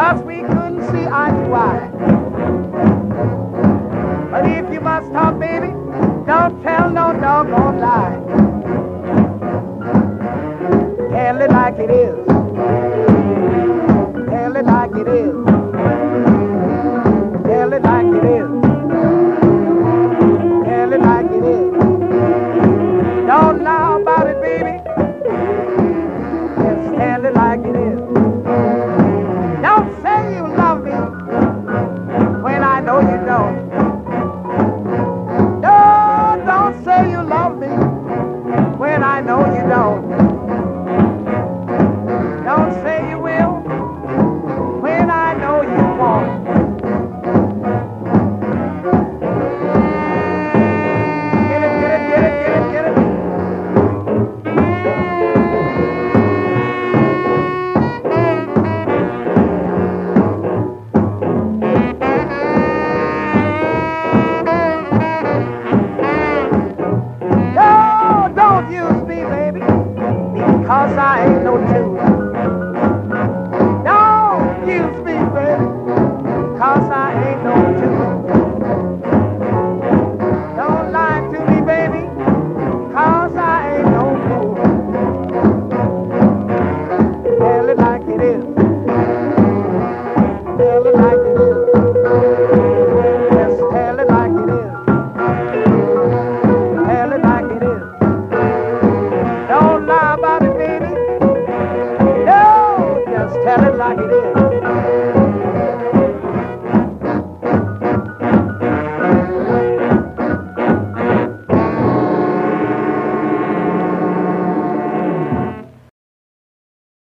'cause we couldn't see eye to eye. But if you must talk, baby, don't tell no doggone lie. Tell it like it is. Tell it like it is.